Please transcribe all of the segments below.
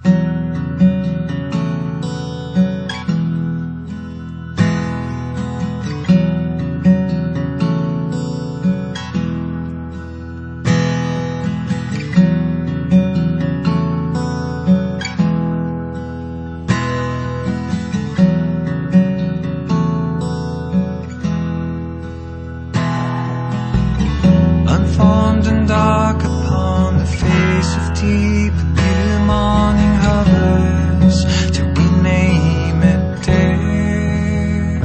Unformed and dark upon the face of deep, the morning hovers till we name it day.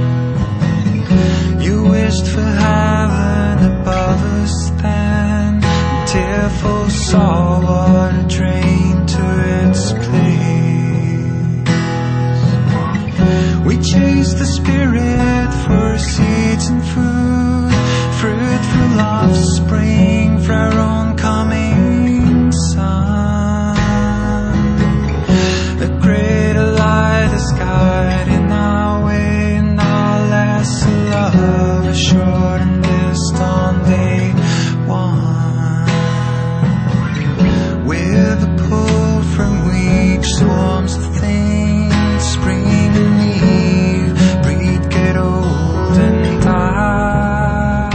You wished for heaven above us then, and tearful saw water drain to its place. We chased the spirit for seeds and food, fruitful offspring for our own coming son. The greater light is guiding our way, and our last love assured in this dawn day one. With a pull from weak swarms of things, spring and eve, breed, get old and die.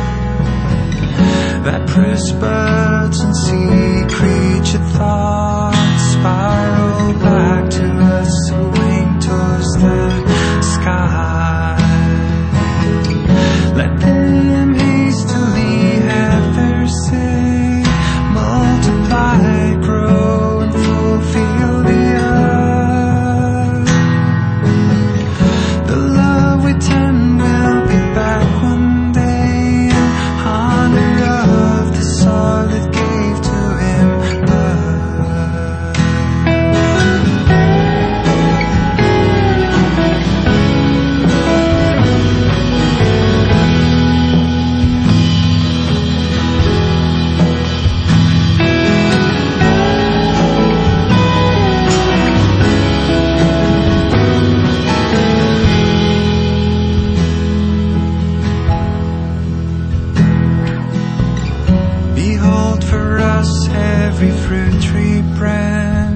That press birds and sea creature thoughts spiral back to us, wing towards the sky. Let them hastily have their say, multiply, grow, and fulfill the earth. The love we tend will be back one day in honor of the soul that gave to him birth. Behold for us every fruit tree branch,